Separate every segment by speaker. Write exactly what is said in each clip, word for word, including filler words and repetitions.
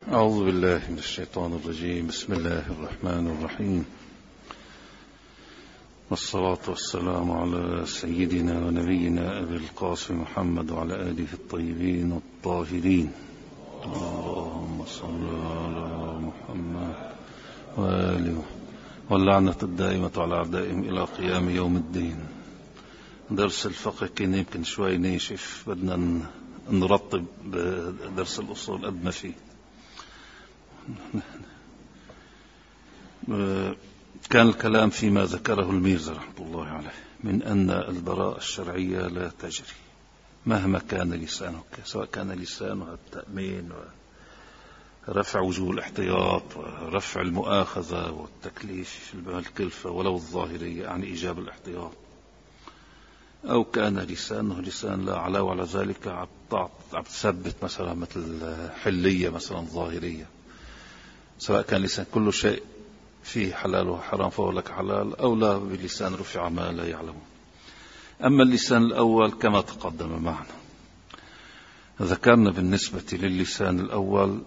Speaker 1: أعوذ بالله من الشيطان الرجيم. بسم الله الرحمن الرحيم، والصلاة والسلام على سيدنا ونبينا أبي القاسم محمد وعلى آله الطيبين الطاهرين. اللهم صل على محمد وآله، واللعنة الدائمة على أعدائهم إلى قيام يوم الدين. درس الفقه كان يمكن شوي ناشف، بدنا نرطب درس الأصول قد ما فيه. كان الكلام فيما ذكره الميرزا رحمة الله عليه من أن البراءة الشرعية لا تجري مهما كان لسانه، سواء كان لسانه التأمين ورفع وجوه الاحتياط ورفع المؤاخذة والتكليف في الكلفة ولو الظاهرية عن إيجاب الاحتياط، أو كان لسانه لسان لا علاوة على ذلك عم تثبت مثلا مثل حلية مثلا ظاهرية، سواء كان لسان كل شيء فيه حلال وحرام فهو لك حلال، أو لا بلسان رفع ما لا يعلمه. أما اللسان الأول كما تقدم معنا، ذكرنا بالنسبة للسان الأول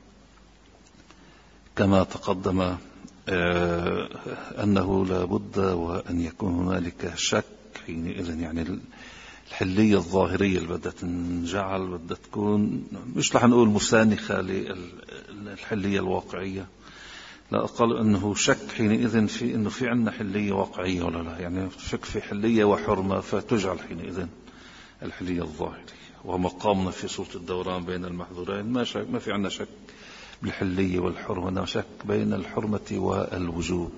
Speaker 1: كما تقدم أنه لا بد وأن يكون هنالك شك حينئذ، يعني الحلية الظاهرية اللي بدها تنجعل بدها تكون مش رح نقول مسانخة للحلية الواقعية، لا أقل أنه شك حينئذ في أنه في عنا حلية واقعية ولا لا، يعني شك في حلية وحرمة فتجعل حينئذ الحلية الظاهرية. ومقامنا في صورة الدوران بين المحظورين ما, شك ما في عنا شك بالحلية والحرمة، إنما شك بين الحرمة والوجوب.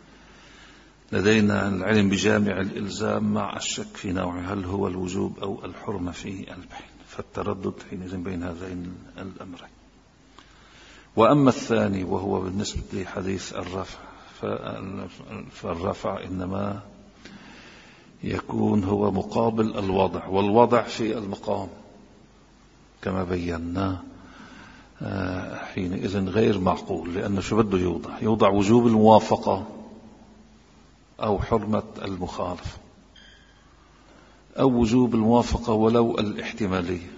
Speaker 1: لدينا العلم بجامع الإلزام مع الشك في نوعه، هل هو الوجوب أو الحرمة في البين، فالتردد حينئذ بين هذين الأمرين. وأما الثاني وهو بالنسبة لحديث الرفع، فالرفع إنما يكون هو مقابل الوضع، والوضع في المقام كما بينا حينئذ غير معقول، لأنه شو بده يوضع يوضع وجوب الموافقة أو حرمة المخالفة، أو وجوب الموافقة ولو الاحتمالية،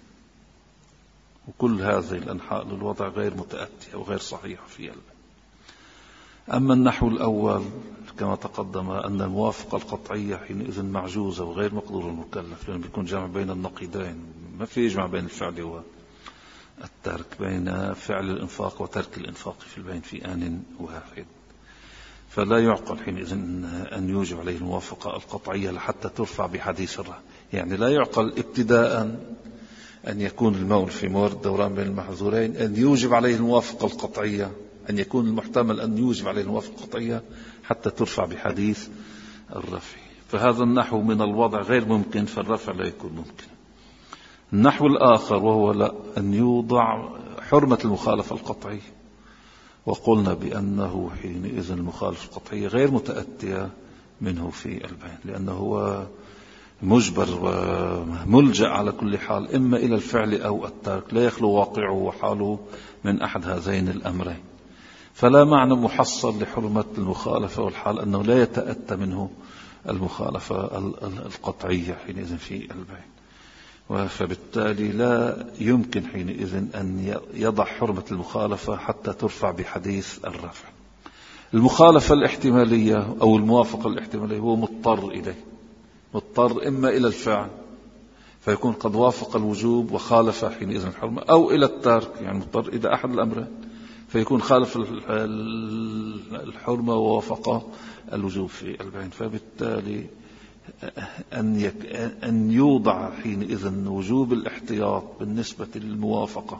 Speaker 1: وكل هذه الأنحاء للوضع غير متأتية وغير صحيحة في البين. أما النحو الأول كما تقدم أن الموافقة القطعية حينئذ معجوزة وغير مقدور المكلف، لأنه بيكون جمع بين النقيضين، ما في يجمع بين الفعل والترك، بين فعل الإنفاق وترك الإنفاق في البين في آن واحد، فلا يعقل حينئذ أن يوجب عليه الموافقة القطعية لحتى ترفع بحديث الرفع. يعني لا يعقل ابتداء أن يكون المول في مورد الدوران بين المحظورين أن يوجب عليه الموافقة القطعية، أن يكون المحتمل أن يوجب عليه الموافقة القطعية حتى ترفع بحديث الرفع. فهذا النحو من الوضع غير ممكن، فالرفع لا يكون ممكن. النحو الآخر وهو لا أن يوضع حرمة المخالفة القطعية، وقلنا بأنه حينئذ المخالفة القطعية غير متأتية منه في البين، لأنه هو مجبر وملجأ على كل حال إما إلى الفعل أو الترك، لا يخلو واقعه وحاله من أحد هذين الأمرين، فلا معنى محصل لحرمة المخالفة، والحال أنه لا يتأتى منه المخالفة القطعية حينئذ في البين، فبالتالي لا يمكن حينئذ أن يضع حرمة المخالفة حتى ترفع بحديث الرفع. المخالفة الاحتمالية أو الموافقة الاحتمالية هو مضطر إليه، مضطر إما إلى الفعل فيكون قد وافق الوجوب وخالف حينئذ الحرمة، أو إلى الترك يعني مضطر إلى أحد الأمرين فيكون خالف الحرمة ووافق الوجوب في البين. فبالتالي أن, يك أن يوضع حينئذ وجوب الاحتياط بالنسبة للموافقة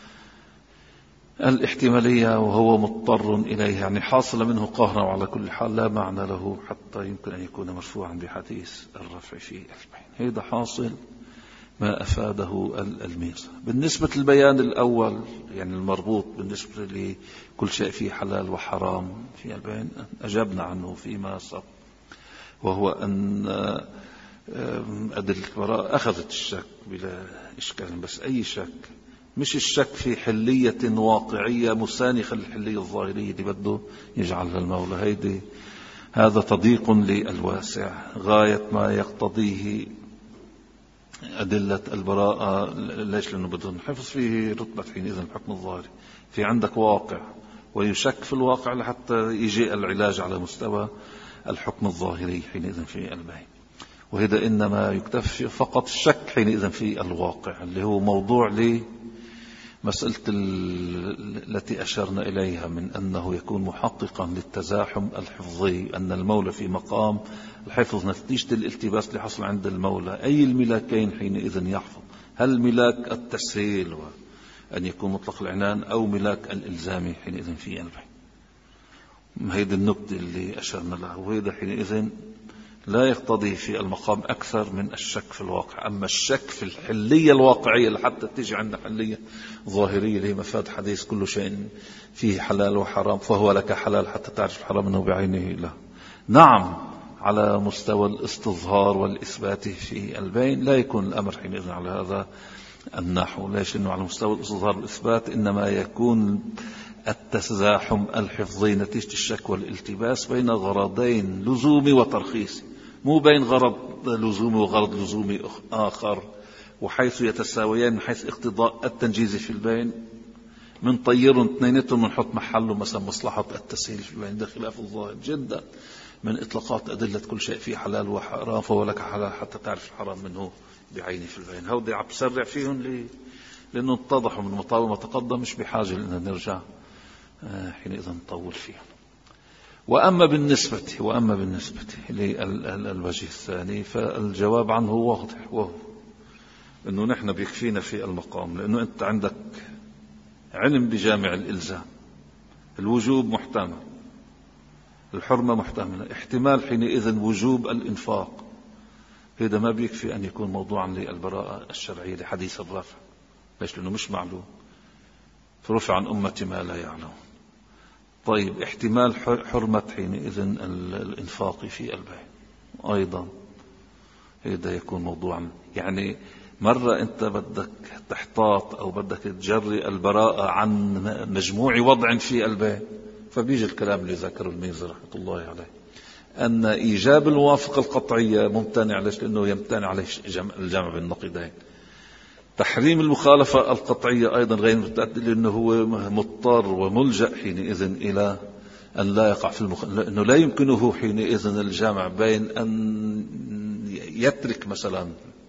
Speaker 1: الاحتمالية وهو مضطر إليه، يعني حاصل منه قهرا، وعلى كل حال لا معنى له حتى يمكن أن يكون مرفوعا بحديث الرفع في البين. هذا حاصل ما أفاده الميرزا. بالنسبة للبيان الأول يعني المربوط بالنسبة لكل شيء فيه حلال وحرام في البين، أجبنا عنه فيما سبق، وهو أن أدلة البراءة أخذت الشك بلا إشكال، بس أي شك مش الشك في حلية واقعية مسانخة للحلية الظاهرية اللي بده يجعلها المولى. هيدي هذا تضييق للواسع غاية ما يقتضيه أدلة البراءة. ليش؟ لأنه بدون حفظ فيه رتبة حينئذ الحكم الظاهري. في عندك واقع ويشك في الواقع لحتى يجي العلاج على مستوى الحكم الظاهري حينئذ في البين. وهذا إنما يكتفي فقط الشك حينئذ في الواقع، اللي هو موضوع لمسألة التي أشرنا إليها من أنه يكون محققا للتزاحم الحفظي، أن المولى في مقام الحفظ نتيجة الالتباس اللي حصل عند المولى. أي الملاكين حينئذ يحفظ؟ هل ملاك التسهيل وأن يكون مطلق العنان، أو ملاك الإلزامي حينئذ في البين؟ هذه النقطة اللي أشرنا لها. وهذا حينئذ لا يقتضي في المقام أكثر من الشك في الواقع. أما الشك في الحلية الواقعية لحتى تيجي عندنا حلية ظاهرية اللي هي مفاد حديث كل شيء فيه حلال وحرام فهو لك حلال حتى تعرف الحرام منه بعينه. لا، نعم، على مستوى الاستظهار والإثبات في البين لا يكون الأمر حينئذ على هذا النحو. ليش؟ إنه على مستوى الاستظهار والإثبات إنما يكون التزاحم الحفظي نتيجة الشك والالتباس بين غرضين لزومي وترخيصي، مو بين غرض لزومي وغرض لزومي آخر، وحيث يتساويان من حيث اقتضاء التنجيز في البين من طيرهم اثنينتهم من حط محله مثلا مصلحة التسهيل في البين. ده خلاف الظاهر جدا من إطلاقات أدلة كل شيء فيه حلال وحرام فهو لك حلال حتى تعرف الحرام منه بعينه في البين. هودي عم بسرع فيهم ليه؟ لأنه اتضحوا من مطاومة تقدم، مش بحاجة لأن نرجع حينئذ نطول فيهم. وأما بالنسبة وأما بالنسبة للوجه الثاني فالجواب عنه واضح، وهو أنه نحن بيكفينا في المقام، لأنه أنت عندك علم بجامع الإلزام، الوجوب محتمل، الحرمة محتملة، احتمال حينئذ وجوب الإنفاق. هذا ما بيكفي أن يكون موضوعا للبراءة الشرعية لحديث الرفع. ليش؟ لأنه مش معلوم، فرفع عن أمتي ما لا يعلم. طيب، احتمال حرمة حينئذ الإنفاق في البيع أيضا، هذا يكون موضوعا. يعني مرة أنت بدك تحتاط أو بدك تجري البراءة عن مجموع وضع في البيع، فبيجي الكلام اللي ذكره الميرزا رحمة الله عليه أن إيجاب الموافقة القطعية ممتنع. ليش؟ لأنه يمتنع عليه الجمع بالنقيضين. تحريم المخالفة القطعية أيضا غير متأكد، لأنه هو مضطر وملجأ حينئذ إلى أن لا يقع في المخ... لأنه لا يمكنه حينئذ الجمع بين أن يترك مثلا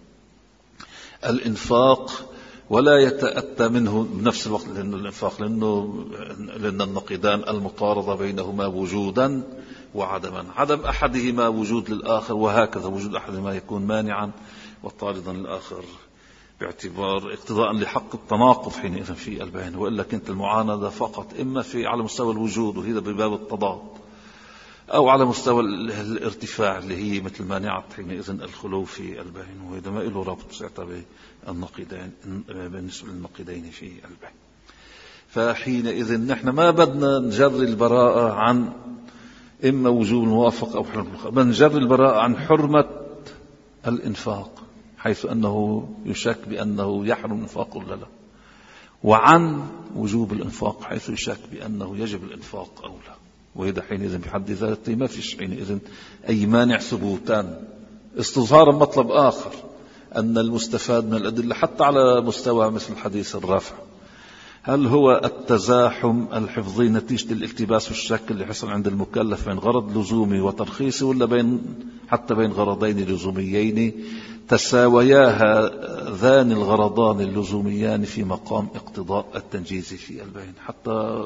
Speaker 1: الإنفاق ولا يتأتى منه بنفس الوقت، لأنه الإنفاق لأنه لأن النقيضان المطاردة بينهما وجودا وعدما، عدم أحدهما وجود للآخر، وهكذا وجود أحدهما يكون مانعا وطاردا للآخر باعتبار اقتضاء لحق التناقض حينئذ في البين. وإلا كنت المعاندة فقط إما في على مستوى الوجود وهذا بباب التضاد، أو على مستوى الارتفاع اللي هي مثل مانعة حينئذ الخلو في البين، وهذا ما له ربط ساعتها بالنقيضين بالنسبة للنقيضين في البين. فحينئذ نحن ما بدنا نجري البراءة عن إما وجوب الموافقة أو حرمة المخالفة، بدنا نجري البراءة عن حرمة الإنفاق حيث أنه يشك بأنه يحرم الإنفاق ولا لا، وعن وجوب الإنفاق حيث يشك بأنه يجب الإنفاق أو لا. وهذا حينئذ بحد ذاته ما فيش حينئذ أي مانع ثبوتا. استظهارا مطلب آخر أن المستفاد من الأدلة حتى على مستوى مثل حديث الرفع، هل هو التزاحم الحفظي نتيجة الالتباس والشك اللي حصل عند المكلف بين غرض لزومي وترخيصي، ولا بين حتى بين غرضين لزوميين تساويا هذان الغرضان اللزوميان في مقام اقتضاء التنجيز في البين، حتى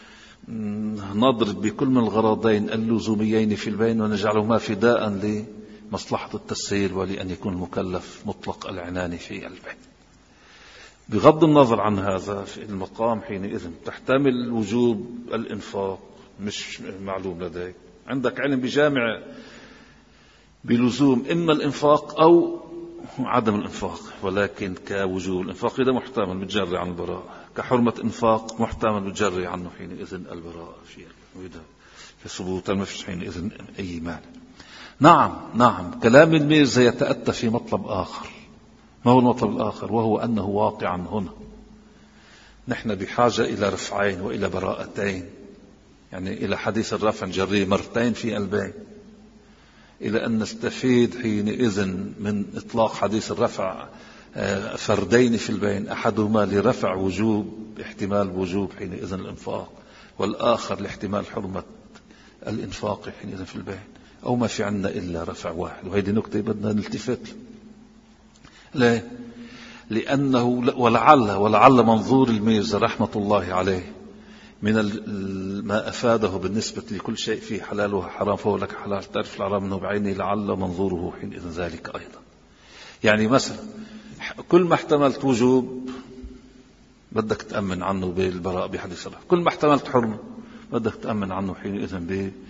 Speaker 1: نضرب بكل من الغرضين اللزوميين في البين ونجعلهما فداء لمصلحة التسهيل ولأن يكون المكلف مطلق العنان في البين. بغض النظر عن هذا في المقام حينئذ تحتمل وجوب الإنفاق مش معلوم لديك، عندك علم بجامع بلزوم إما الإنفاق أو عدم الإنفاق، ولكن كوجوب الإنفاق إذا محتمل بتجري عن البراءة، كحرمة إنفاق محتمل بتجري عنه حينئذ البراءة في وإذا في ثبوت ما فيش حينئذ أي مانع. نعم نعم كلام الميرزا يتأتى في مطلب آخر. ما هو المطلب الآخر؟ وهو أنه واقعا هنا نحن بحاجة إلى رفعين وإلى براءتين، يعني إلى حديث الرفع نجريه مرتين في البين، إلى أن نستفيد حينئذ من إطلاق حديث الرفع فردين في البين، أحدهما لرفع وجوب احتمال وجوب حينئذ الإنفاق، والآخر لاحتمال حرمة الإنفاق حينئذ في البين، أو ما في عنا إلا رفع واحد. وهذه نكتة بدنا نلتفت ليه؟ لأنه ولعل ولعل منظور الميرزا رحمة الله عليه من ما أفاده بالنسبة لكل شيء فيه حلال وحرام فهو لك حلال تعرف الحرام منه بعينه، لعل منظوره حينئذ ذلك أيضا. يعني مثلا كل ما احتملت وجوب بدك تأمن عنه بالبراء بحديث الله، كل ما احتملت حرمة بدك تأمن عنه حينئذ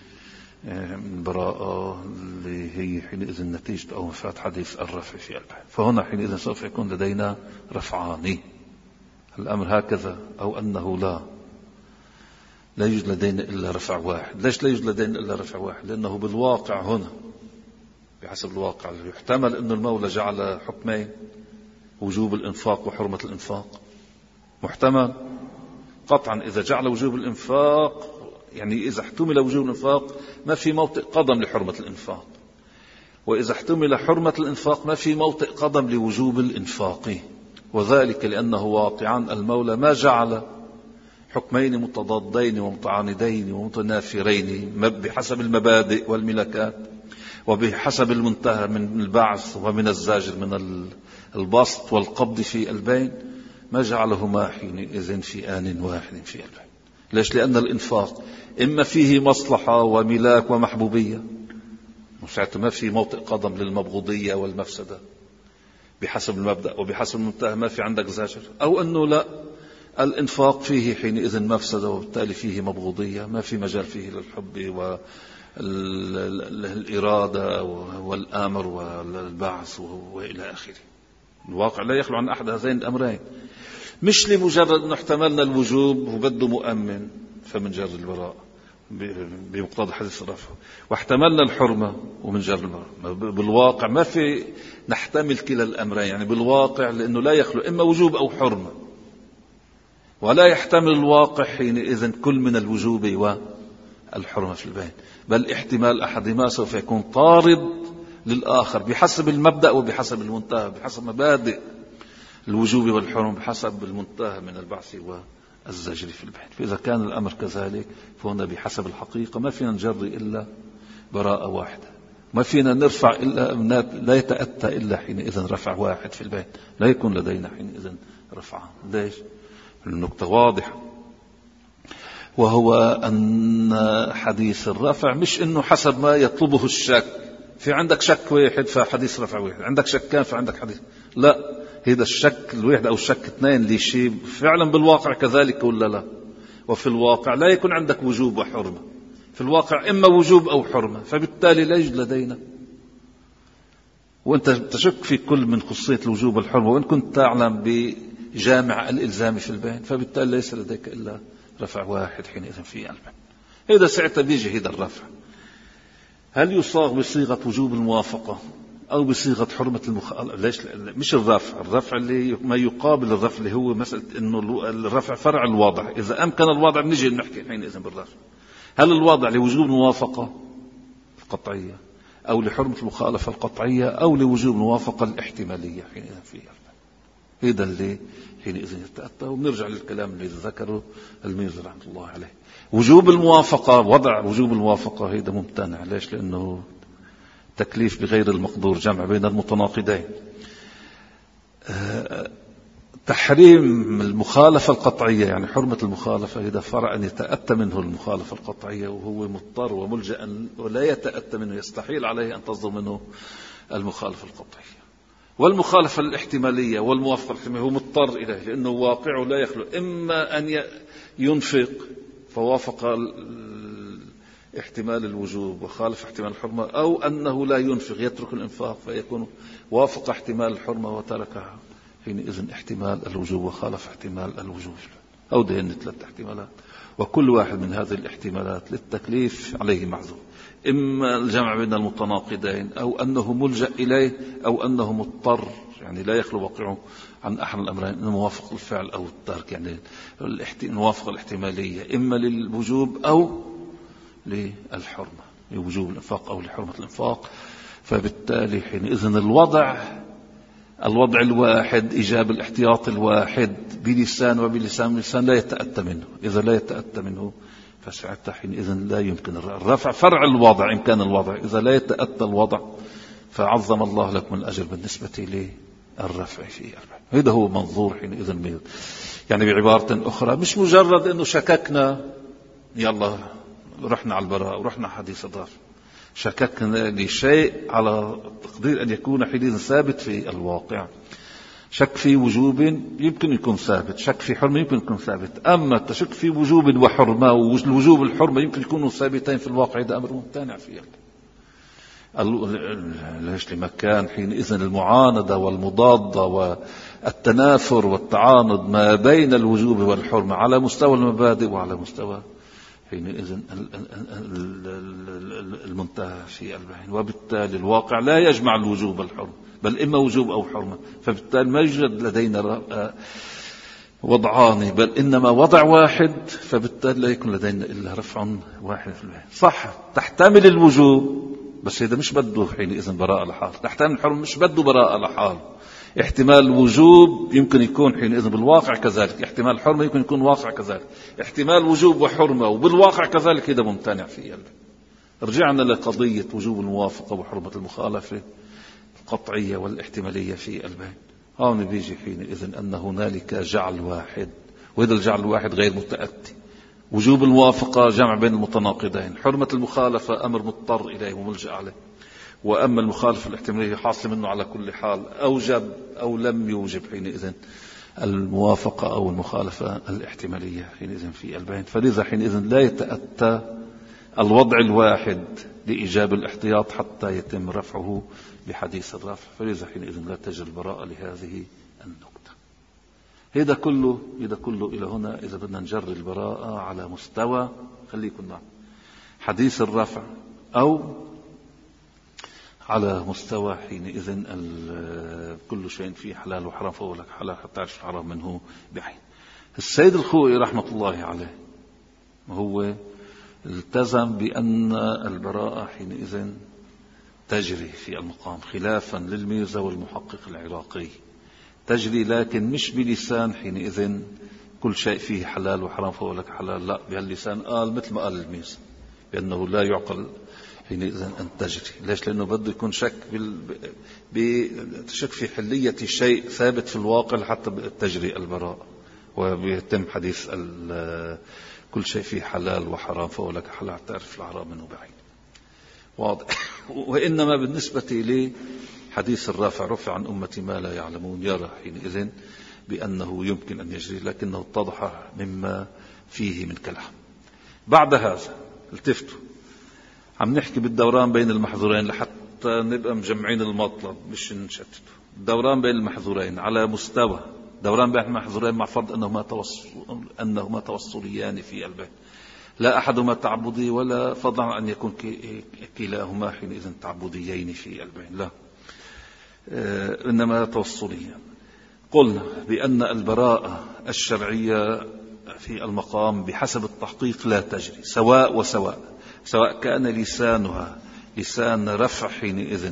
Speaker 1: بالبراءة اللي هي حينئذ نتيجة أو مفات حديث الرفع في البحر. فهنا حينئذ سوف يكون لدينا رفعان، الأمر هكذا، أو أنه لا لا يوجد لدينا إلا رفع واحد. ليش لا يوجد لدينا إلا رفع واحد؟ لأنه بالواقع هنا بحسب الواقع يحتمل أن المولى جعل حكمين، وجوب الإنفاق وحرمة الإنفاق، محتمل قطعا. إذا جعل وجوب الإنفاق يعني إذا احتمل وجوب الإنفاق ما في موطئ قدم لحرمة الإنفاق، وإذا احتمل حرمة الإنفاق ما في موطئ قدم لوجوب الإنفاق، وذلك لأنه واقعا المولى ما جعل حكمين متضادين ومتعاندين ومتنافرين بحسب المبادئ والملكات وبحسب المنتهى من البعث ومن الزاجر من البسط والقبض في البين، ما جعلهما حينئذ في آن واحد في البين. ليش؟ لأن الإنفاق إما فيه مصلحة وملاك ومحبوبية، وساعتها ما في موطئ قدم للمبغوضية والمفسدة بحسب المبدأ وبحسب المنتهى، ما في عندك زاجر، أو أنه لا، الإنفاق فيه حينئذ مفسدة وبالتالي فيه مبغوضية، ما في مجال فيه للحب والإرادة والآمر والبعث وإلى آخره. الواقع لا يخلو عن أحد هذين الأمرين، مش لمجرد أن احتملنا الوجوب وبده مؤمن فمن جر البراء بمقتضى حديث الرفع، واحتملنا الحرمة ومن جر البراء. بالواقع ما في نحتمل كلا الأمرين، يعني بالواقع لأنه لا يخلو إما وجوب أو حرمة، ولا يحتمل الواقع حينئذ كل من الوجوب والحرمة في البين، بل احتمال أحدهما سوف يكون طارد للآخر بحسب المبدأ وبحسب المنتهى، بحسب مبادئ الوجوب والحرم بحسب المنتهى من البعث والزجر في البين. فإذا كان الأمر كذلك فهنا بحسب الحقيقة ما فينا نجر إلا براءة واحدة، ما فينا نرفع إلا لا يتأتى إلا حينئذ رفع واحد في البين، لا يكون لدينا حينئذ رفعان. ليش؟ النقطة واضحة، وهو أن حديث الرفع مش إنه حسب ما يطلبه الشك، في عندك شك واحد فحديث رفع واحد، عندك شكان فعندك حديث، لا، هذا الشك الواحد أو الشك اثنين اللي شيء فعلا بالواقع كذلك ولا لا؟ وفي الواقع لا يكون عندك وجوب وحرمة، في الواقع إما وجوب أو حرمة، فبالتالي لا يوجد لدينا. وأنت تشك في كل من خصية الوجوب والحرمة، وإن كنت تعلم بجامع الإلزام في البين، فبالتالي ليس لديك إلا رفع واحد حينئذ في البين. هذا ساعتها بيجي هذا الرفع، هل يصاغ بصيغة وجوب الموافقة أو بصيغة حرمة المخالفة؟ ليش؟ مش الرفع، الرفع اللي ما يقابل الرفع اللي هو مسألة إنه الرفع فرع الواضح. إذا أمكن الواضع نجي نحكي حينئذ بالرفع. هل الواضع لوجوب الموافقة القطعية أو لحرمة المخالفة القطعية أو لوجوب الموافقة الاحتمالية حينئذ فيها؟ هذا اللي حينئذ يتأتى. وبنرجع للكلام اللي ذكره الميرزا رحمة الله عليه. وجوب الموافقة، وضع وجوب الموافقة هذا ممتنع. ليش؟ لأنه تكليف بغير المقدور، جمع بين المتناقضين. تحريم المخالفة القطعية يعني حرمة المخالفة، إذا فرع أن يتأتى منه المخالفة القطعية وهو مضطر وملجأ ولا يتأتى منه، يستحيل عليه أن تصدر منه المخالفة القطعية. والمخالفة الاحتمالية والموافقة الاحتمالية هو مضطر إليه لأنه واقعه لا يخلو، إما أن ينفق فوافق احتمال الوجوب وخالف احتمال الحرمة، أو أنه لا ينفق يترك الإنفاق فيكون وافق احتمال الحرمة وتركها، حينئذ احتمال الوجوب وخالف احتمال الوجوب. أو دهن ثلاث احتمالات، وكل واحد من هذه الاحتمالات للتكليف عليه معذور، إما الجمع بين المتناقضين أو أنه ملجأ إليه أو أنه مضطر، يعني لا يخلو واقعه عن أحد الأمرين، إنه موافق الفعل أو الترك، يعني الموافقة الاحتمالية إما للوجوب أو للحرمة. لوجوب الإنفاق أو لحرمة الإنفاق. فبالتالي حينئذ الوضع الوضع الواحد إيجاب الاحتياط الواحد بلسان وبلسان بلسان لا يتأتى منه. إذا لا يتأتى منه فساعتها حينئذ لا يمكن الرفع. فرع الوضع إمكان الوضع، إذا لا يتأتى الوضع فعظم الله لكم الأجر بالنسبة للرفع في الرفع. هذا هو منظور حينئذ من، يعني بعبارة أخرى مش مجرد أنه شككنا يلا رحنا على البراء ورحنا حديث الرفع، شككنا لشيء على تقدير أن يكون حينئذ ثابت في الواقع. شك في وجوب يمكن يكون ثابت، شك في حرمة يمكن يكون ثابت. أما تشك في وجوب وحرمة، والوجوب الحرمة يمكن يكونوا ثابتين في الواقع، هذا أمر ممتنع فيه. ليش؟ لمكان حينئذ المعاندة والمضادة والتنافر والتعاند ما بين الوجوب والحرمة على مستوى المبادئ وعلى مستوى حينئذ المنتهى في البين. وبالتالي الواقع لا يجمع الوجوب والحرمة، بل إما وجوب أو حرمة. فبالتالي ما يوجد لدينا وضعان، بل إنما وضع واحد. فبالتالي لا يكون لدينا إلا رفع واحد في البين. صح تحتمل الوجوب، بس هذا مش بده حينئذ براءة لحال. تحتمل الحرمة مش بده براءة لحال. احتمال الوجوب يمكن يكون حينئذ بالواقع كذلك، احتمال الحرمة يمكن يكون واقع كذلك، احتمال وجوب وحرمة وبالواقع كذلك، هذا ممتنع في قلبه. رجعنا لقضية وجوب الموافقة وحرمة المخالفة القطعية والاحتمالية في قلبين. هون بيجي حينئذ أن هنالك جعل واحد، وهذا الجعل الواحد غير متأتي. وجوب الموافقة جمع بين المتناقضين، حرمة المخالفة أمر مضطر إليه وملجأ عليه. وأما المخالفة الاحتمالية حاصل منه على كل حال، أوجب أو لم يوجب حينئذ الموافقة أو المخالفة الاحتمالية حينئذ في البين. فلذا حينئذ لا يتأتى الوضع الواحد لإيجاب الاحتياط حتى يتم رفعه بحديث الرفع. فلذا حينئذ لا تجري البراءة لهذه النقطة. هذا كله هذا كله إلى هنا إذا بدنا نجري البراءة على مستوى خليكم معنا حديث الرفع، أو على مستوى حينئذ كل شيء فيه حلال وحرام فهو لك حلال حتى تعرف الحرام منه بعين. السيد الخوئي رحمة الله عليه هو التزم بأن البراءة حينئذ تجري في المقام، خلافا للميرزا والمحقق العراقي تجري، لكن مش بلسان حينئذ كل شيء فيه حلال وحرام فهو لك حلال، لا، بهاللسان قال مثل ما قال الميرزا بأنه لا يعقل حينئذ أن تجري. ليش؟ لأنه بده يكون شك بشك في حلية شيء ثابت في الواقع حتى تجري البراءة، وبيتم حديث كل شيء فيه حلال وحرام فهو لك حلال تعرف الحرام منه بعين. واضح. وإنما بالنسبة لي حديث الرافع رفع عن أمتي ما لا يعلمون، يرى حينئذ بأنه يمكن أن يجري، لكنه اتضح مما فيه من كلام. بعد هذا التفتوا، عم نحكي بالدوران بين المحظورين لحتى نبقى مجمعين المطلب مش نشتته. الدوران بين المحظورين على مستوى دوران بين المحظورين مع فرض أنهما توصل أنهما توصليان في البيت، لا أحدهما تعبدي ولا فضلا عن أن يكون كلاهما حينئذ تعبديين في البين، لا، إنما توصليان. قلنا بأن البراءة الشرعية في المقام بحسب التحقيق لا تجري، سواء وسواء، سواء كان لسانها لسان رفع حينئذ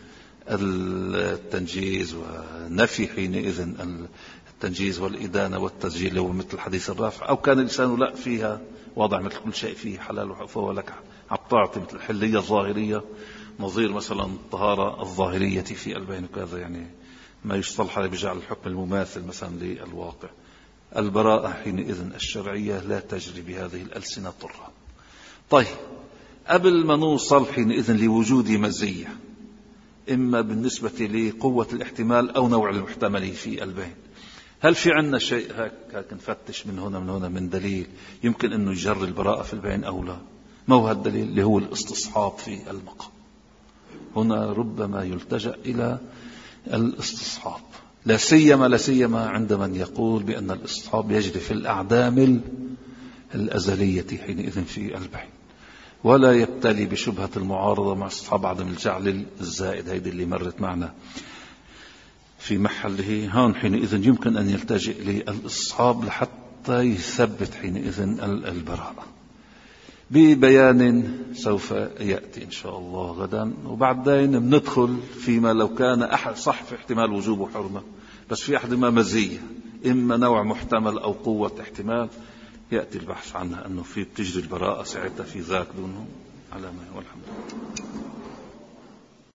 Speaker 1: التنجيز ونفي حينئذ التنجيز والإدانة والتسجيل ومثل حديث الرافع، أو كان لسانه لا فيها وضع مثل كل شيء فيه حلال فهو لك عطاعتي مثل الحلية الظاهرية، نظير مثلا الطهارة الظاهرية في البين وكذا، يعني ما يصطلح بجعل الحكم المماثل مثلا للواقع. البراءة حينئذ الشرعية لا تجري بهذه الألسنة طرة. طيب، قبل ما نوصل حينئذ لوجود مزية إما بالنسبة لقوة الاحتمال أو نوع المحتمل في البين، هل في عنا شيء هيك نفتش من هنا من هنا من دليل يمكن أنه يجر البراءة في البين أو لا؟ ما هو هالدليل اللي هو الاستصحاب في المقام؟ هنا ربما يلتجأ إلى الاستصحاب، لا سيما لا سيما عند من يقول بأن الاستصحاب يجري في الأعدام الأزلية حينئذ في البين، ولا يبتلي بشبهة المعارضة مع استصحاب عدم الجعل الزائد، هيدي اللي مرت معنا في محله. هون حينئذ يمكن أن يلتجئ للاستصحاب لحتى يثبت حينئذ البراءة. ببيان سوف يأتي إن شاء الله غدا. وبعدين بندخل فيما لو كان أحد صح في احتمال وجوب وحرمة، بس في أحدهما مزية، إما نوع محتمل أو قوة احتمال، يأتي البحث عنها أنه في بتجري البراءة ساعتها في ذاك دونه على ما والحمد لله.